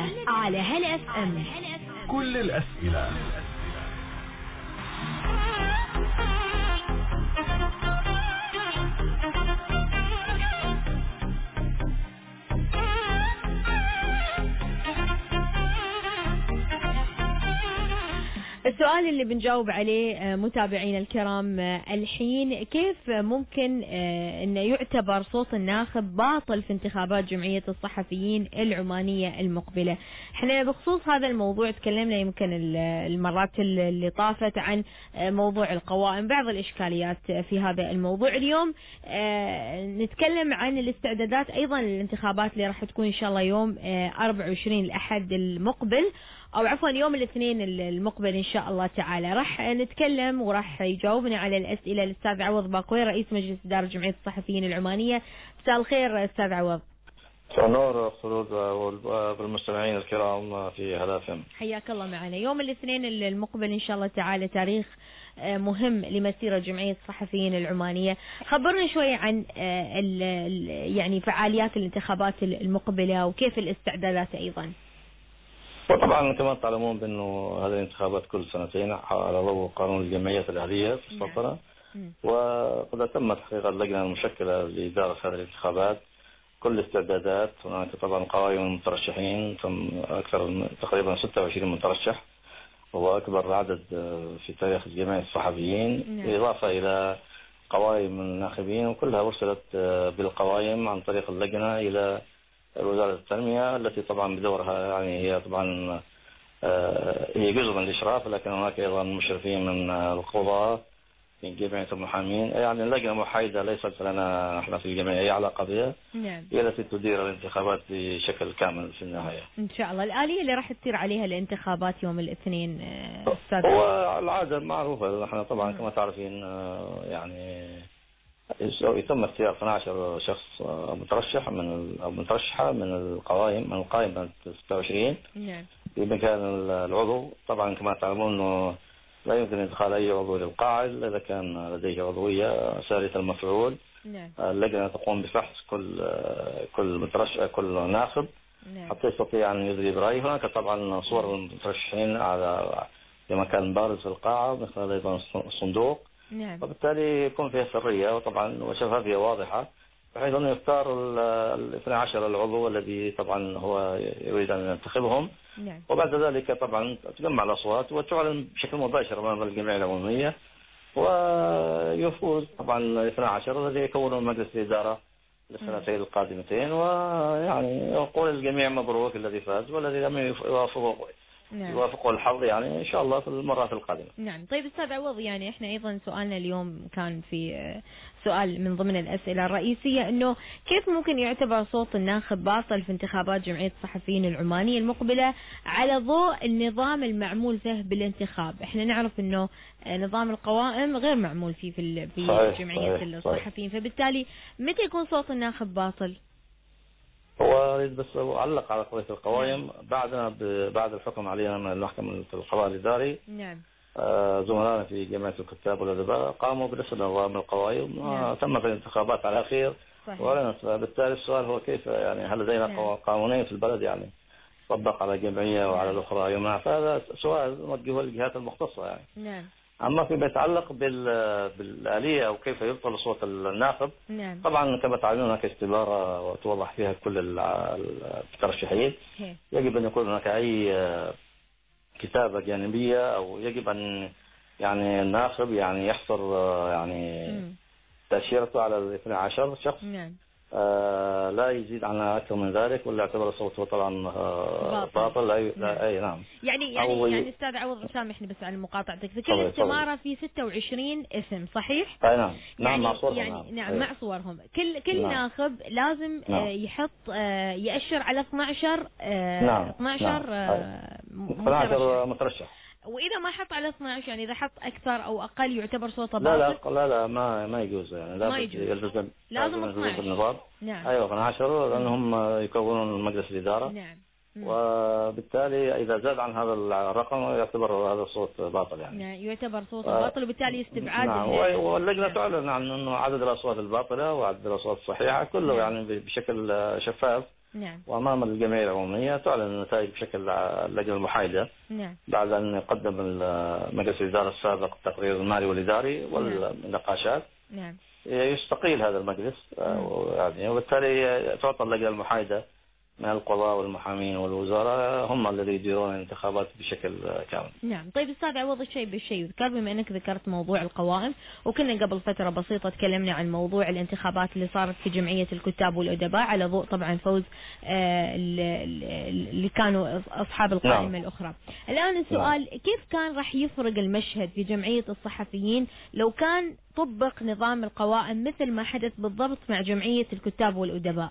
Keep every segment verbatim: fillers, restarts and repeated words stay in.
الأسئلة على هلا اف ام. كل الأسئلة. السؤال اللي بنجاوب عليه متابعينا الكرام الحين، كيف ممكن انه يعتبر صوت الناخب باطل في انتخابات جمعية الصحفيين العمانية المقبلة؟ احنا بخصوص هذا الموضوع تكلمنا يمكن المرات اللي طافت عن موضوع القوائم، بعض الاشكاليات في هذا الموضوع. اليوم نتكلم عن الاستعدادات ايضا للانتخابات اللي راح تكون ان شاء الله يوم أربعة وعشرين الاحد المقبل، او عفوا يوم الاثنين المقبل ان شاء الله تعالى. راح نتكلم وراح يجاوبنا على الاسئله الاستاذ عوض باقوي، رئيس مجلس اداره جمعيه الصحفيين العمانيه. مساء الخير استاذ عوض. مساء النور خلود والمستمعين الكرام في هلا اف ام. حياك الله معنا. يوم الاثنين المقبل ان شاء الله تعالى تاريخ مهم لمسيره جمعيه الصحفيين العمانيه، خبرنا شوي عن يعني فعاليات الانتخابات المقبله وكيف الاستعدادات ايضا. وطبعا كما تعلمون بأنه هذه الانتخابات كل سنتين على ضوء قانون الجمعيات الأهلية في السلطنة، وقد تم تحقيق اللجنة المشكلة لإدارة هذه الانتخابات كل الاستعدادات. هناك طبعا قوائم المترشحين، تم أكثر من تقريبا ستة وعشرين مترشح، وهو أكبر عدد في تاريخ جمعية الصحفيين، بالإضافة إلى قوائم الناخبين، وكلها أرسلت بالقوائم عن طريق اللجنة إلى وزارة التنمية، التي طبعا بدورها يعني هي طبعا هي جزء من الإشراف، لكن هناك أيضا مشرفين من القضاة من جمعية المحامين. يعني اللجنة محايدة، ليست لنا احنا في الجمعية أي علاقة بها. نعم. هي التي تدير الانتخابات بشكل كامل في النهاية. إن شاء الله. الآلية اللي راح تصير عليها الانتخابات يوم الاثنين أستاذ؟ هو العادة معروفة، احنا طبعا كما تعرفين يعني يتم اختيار اثني عشر شخص مترشح من مترشحة من القوائم من القائمة ستة وعشرين. نعم. في مكان العضو. طبعا كما تعلمون انه لا يمكن ادخال اي عضو للقاعة الا اذا كان لديه عضوية سارية المفعول. نعم. اللجنة تقوم بفحص كل كل مترشح كل ناخب. نعم. حتى يستطيع ان يدلي برأيه. هناك طبعا صور المترشحين على في مكان بارز في القاعة من خلال ايضا الصندوق. نعم. وبالتالي يكون فيها سرية وطبعا وشفافية واضحة، بحيث أنه يختار الاثني عشر العضو الذي طبعا هو يريد أن ينتخبهم. نعم. وبعد ذلك طبعا تجمع الأصوات وتعلن بشكل مباشر أمام الجمعية العمومية، ويفوز طبعا الاثني عشر الذي يكون مجلس الإدارة للسنتين القادمتين، ويعني يقول الجميع مبروك الذي فاز، والذي لم يوافقه نعم. يوافقوا الحظ يعني إن شاء الله في المرات القادمة. نعم. طيب أستاذ عوض، يعني إحنا أيضا سؤالنا اليوم كان في سؤال من ضمن الأسئلة الرئيسية، إنه كيف ممكن يعتبر صوت الناخب باطل في انتخابات جمعية الصحفيين العمانية المقبلة على ضوء النظام المعمول فيه بالانتخاب؟ إحنا نعرف إنه نظام القوائم غير معمول فيه في في صحيح. جمعية صحيح. الصحفيين، فبالتالي متى يكون صوت الناخب باطل؟ هو بس علق على قضية القوائم. بعدنا بعد الحكم علينا من المحكمة في القضاء الإداري. نعم. آه زملائنا في جمعية الكتاب والأدباء قاموا برسل نظام القوائم. نعم. تم في الانتخابات على خير. وأعلنت. بالتالي السؤال هو كيف يعني هل لدينا نعم. قانونين في البلد يعني طبق على الجمعية وعلى الأخرى يمنع؟ فهذا سؤال نوجهه للجهات المختصة يعني. نعم. أما فيما يتعلق بالآلية أو كيف يبطل صوت الناخب، نعم. طبعا كما تعلمون هناك استبارة وتوضح فيها كل المترشحين. يجب أن يكون هناك أي كتابة جانبية، أو يجب أن يعني الناخب يعني يحصر يعني تأشيرته على الاثني عشر شخص. نعم. آه لا يزيد عنها أكثر من ذلك، ولا يعتبر صوته طبعا آه باطل. باطل. أي, نعم. أي نعم. يعني يعني يعني أستاذ عوض سامحني بس على مقاطعتك، في كل استمارة في ستة وعشرين اسم صحيح؟ أي نعم. يعني نعم مع صورهم. يعني نعم, نعم مع صورهم. كل كل نعم. ناخب لازم نعم. يحط يأشر على اثني عشر نعم. اثني عشر نعم. اثني عشر مترشح. وإذا ما حط على اثني عشر يعني إذا حط أكثر أو أقل يعتبر صوته باطل؟ لا باطل؟ لا لا ما ما يجوز يعني. لا يلزم لازم اثني عشر النظام. نعم. أيوة اثني عشر لأنهم يكونون مجلس الإدارة. نعم. وبالتالي إذا زاد عن هذا الرقم يعتبر هذا الصوت باطل يعني. نعم يعتبر صوته باطل، وبالتالي استبعاد. نعم. واللجنة نعم. تعلن عن أنه عدد الأصوات الباطلة وعدد الأصوات الصحيحة كله نعم. يعني بشكل شفاف نعم. وأمام الجمعية العمومية تعلن النتائج بشكل اللجنة المحايدة. نعم. بعد أن يقدم مجلس الإدارة السابق التقرير المالي والإداري والنقاشات. نعم. يستقيل هذا المجلس يعني، وبالتالي تعطى اللجنة المحايدة من القضاء والمحامين والوزراء هم الذين يديرون الانتخابات بشكل كامل. نعم. طيب أستاذ عوض، الشيء بالشيء يذكر، بما أنك ذكرت موضوع القوائم، وكنا قبل فترة بسيطة تكلمنا عن موضوع الانتخابات اللي صارت في جمعية الكتاب والأدباء على ضوء طبعا فوز آه اللي كانوا أصحاب القائمة. نعم. الأخرى. الآن السؤال، نعم. كيف كان راح يفرق المشهد في جمعية الصحفيين لو كان طبق نظام القوائم مثل ما حدث بالضبط مع جمعية الكتاب والأدباء؟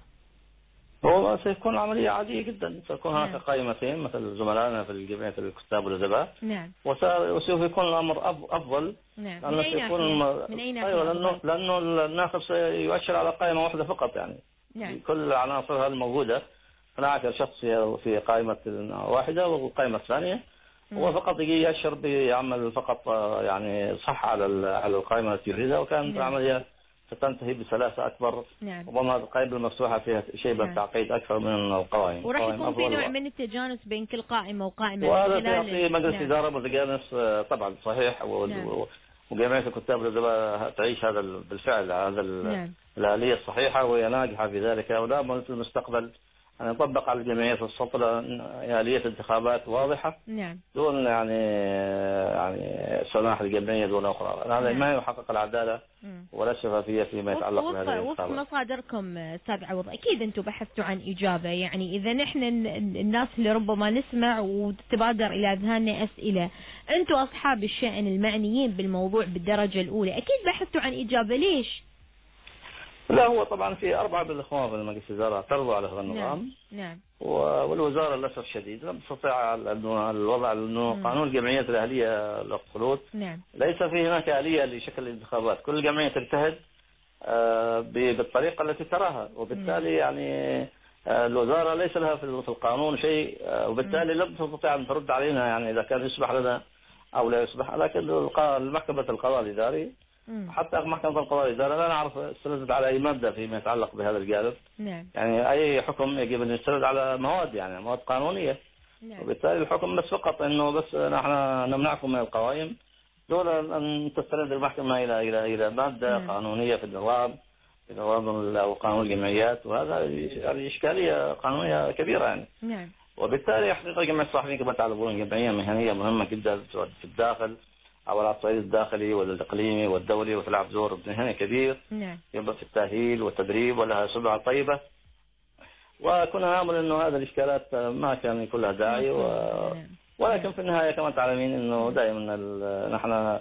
هو سيكون عملية عادية جدا، سيكون هناك. نعم. قائمتين مثل زملائنا في جمعية الكتاب والأدباء. نعم. وسوف يكون الأمر أفضل. نعم. لأنه سيكون الم... من أين أيوة لأنه لأنه الناخب سيؤشر على قائمة واحدة فقط يعني. نعم. كل عناصرها الموجودة، هناك شخص في قائمة واحدة والقائمة الثانية، هو فقط يجي يأشر بيعمل فقط يعني صح على على القائمة التي يريدها، وكانت العملية ستنتهي بسلاسة أكبر. نعم. ربما القائمة المفتوحة فيها شيء من التعقيد أكثر من القوائم. وراح يكون في نوع من التجانس بين كل قائمة وقائمة. وهذا سيعطي مجلس نعم. إدارة متجانس طبعا صحيح. نعم. وجمعية الكتاب والأدباء تعيش هذا بالفعل هذا نعم. الآلية الصحيحة، وهي ناجحة في ذلك. ولا بد في المستقبل أن يطبق على الجمعيات السلطنة آلية انتخابات واضحة. نعم. دون يعني يعني سماح للجمعية دون أخرى. هذا نعم. ما يحقق العدالة ولا شفافية فيما يتعلق بهذه الانتخابات. وفق مصادركم أستاذ عوض، أكيد أنتم بحثتوا عن إجابة. يعني إذا نحن الناس اللي ربما نسمع وتبادر إلى أذهاننا أسئلة، أنتم أصحاب الشأن المعنيين بالموضوع بالدرجة الأولى، أكيد بحثتوا عن إجابة. ليش؟ لا، هو طبعا في أربعة بالإخوان في المجلس الإدارة اعترضوا على هذا النظام. نعم. نعم. والوزارة للأسف الشديد لم تستطيع الوضع، أنه قانون الجمعيات الأهلية للخلود نعم. ليس في هناك آلية لشكل الانتخابات. كل جمعية تجتهد بالطريقة التي تراها، وبالتالي يعني الوزارة ليس لها في القانون شيء، وبالتالي لم تستطيع أن ترد علينا يعني إذا كان يصبح لنا أو لا يصبح. لكن المحكمة القضاء الإداري حتى محكمة القضاء الإداري لا نعرف استندت على أي مادة فيما يتعلق بهذا الجانب. نعم. يعني أي حكم يجب أن يستند على مواد يعني مواد قانونية. نعم. وبالتالي الحكم بس فقط إنه بس نحن نمنعكم من القوائم دون أن تستند المحكمة إلى إلى إلى مادة نعم. قانونية في النظام في نظام وقانون الجمعيات، وهذا يعني إشكالية قانونية كبيرة يعني. نعم. وبالتالي حقيقة جمعية الصحفيين كما تعلمون جمعية مهنية مهمة جدا سواء في الداخل أو على الصعيد الداخلي والإقليمي والدولي، وتلعب دور مهني كبير. نعم. يبقى في التأهيل والتدريب، ولها سمعة طيبة. وكنا نأمل إنه هذه الإشكالات ما كان يكون لها داعي، و... ولكن في النهاية كما تعلمين إنه دائما نحن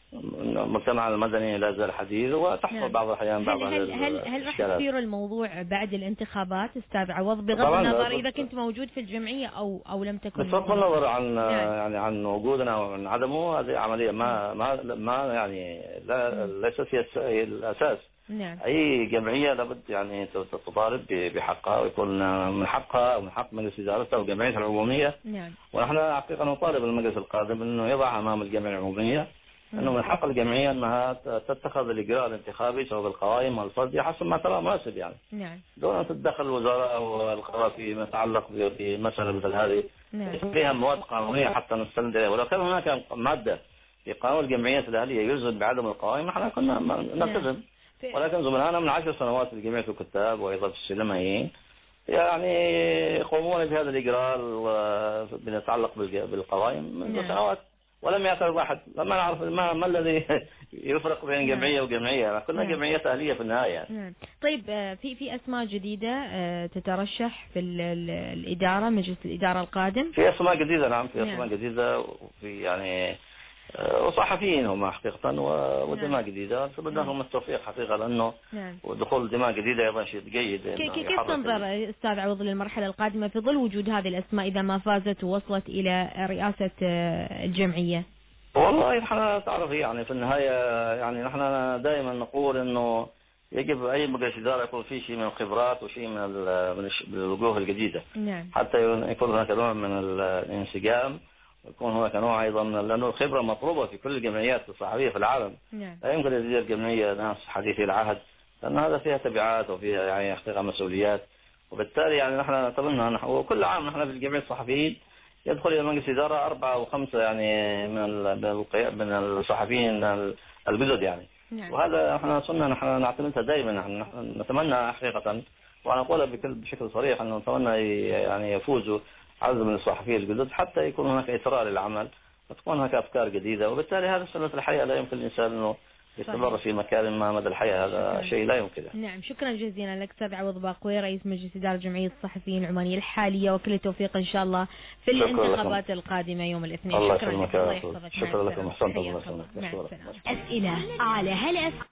المجتمع المدني لا زال حديث وتحصل نعم. بعض الأحيان بعض هل هل هل راح يصير الموضوع بعد الانتخابات أستاذ عوض، بغض النظر إذا كنت موجود في الجمعية أو أو لم تكن؟ بغض النظر عن نعم. يعني عن وجودنا أو عن عدمه، هذه عملية ما ما ما يعني لا ليست هي الأساس. نعم. أي جمعية لابد يعني تطالب بحقها، ويكون من حقها ومن حق مجلس إدارتها والجمعية العمومية. نعم. ونحن حقيقة نطالب المجلس القادم إنه يضع أمام الجمعية العمومية أنه من حق الجمعية أنها تتخذ الإجراء الانتخابي سواء بالقوائم والفردي حسب ما ترى مناسب يعني. نعم. دون أن تتدخل الوزارة والقضاء فيما يتعلق بمسألة مثل هذه. نعم. فيها مواد قانونية حتى نستند إليها، ولو كان هناك مادة في قانون الجمعيات الأهلية يلزم بعدم القوائم نحن كنا نلتزم. ولكن زملائنا من عشر سنوات في جمعية الكتاب وأيضا في السينمائيين يعني يقومون بهذا الإجراء بما يتعلق بالقوائم منذ نعم. سنوات ولم يعترض أحد. لما نعرف ما, ما الذي يفرق بين جمعية وجمعية، كلنا نعم. جمعيات أهلية في النهاية. نعم. طيب في في أسماء جديدة تترشح في الإدارة، مجلس الإدارة القادم؟ في أسماء جديدة نعم، في أسماء نعم. جديدة وفي يعني وصحفيين هم حقيقة ودماء نعم. جديدة، فبدنا لهم التوفيق حقيقة، لأنه نعم. ودخول دماء جديدة أيضا شيء جيد. كيف تنظر أستاذ عوض للمرحلة القادمة في ظل وجود هذه الأسماء إذا ما فازت ووصلت إلى رئاسة الجمعية؟ والله نحن تعرف يعني في النهاية يعني نحن دائما نقول إنه يجب أي مجلس إدارة يكون فيه شيء من الخبرات وشيء من من الوجوه الجديدة نعم. حتى يكون هناك نوع من الانسجام، ويكون هناك نوع أيضا من لأنه الخبرة مطلوبة في كل الجمعيات الصحفية في العالم. نعم. لا يمكن أن تدير جمعية ناس حديثي العهد، لأن هذا فيها تبعات وفيها يعني حقيقة مسؤوليات، وبالتالي يعني نحن نتمنى، وكل عام نحن في الجمعية الصحفيين يدخل إلى مجلس إدارة أربعة أو خمسة يعني من من الصحفيين الجدد يعني. نعم. وهذا احنا صرنا نحن نعتمدها دائما، نحن نتمنى حقيقة، وأنا أقولها بشكل صريح أنه نتمنى يعني يفوزوا عدد من الصحفيين الجدد حتى يكون هناك إثراء للعمل وتكون هناك أفكار جديدة، وبالتالي هذا سنة الحياة، لا يمكن الإنسان أنه يستمر في مكان ما مدى الحياة، هذا شيء لا يمكن. نعم، شكرا جزيلا لك أستاذ عوض باقوي رئيس مجلس إدارة جمعية الصحفيين العمانية الحالية، وكل التوفيق إن شاء الله في الانتخابات القادمة يوم الاثنين. شكرا لك. شكرا لكم. أحسنت الله. أسئلة على هلا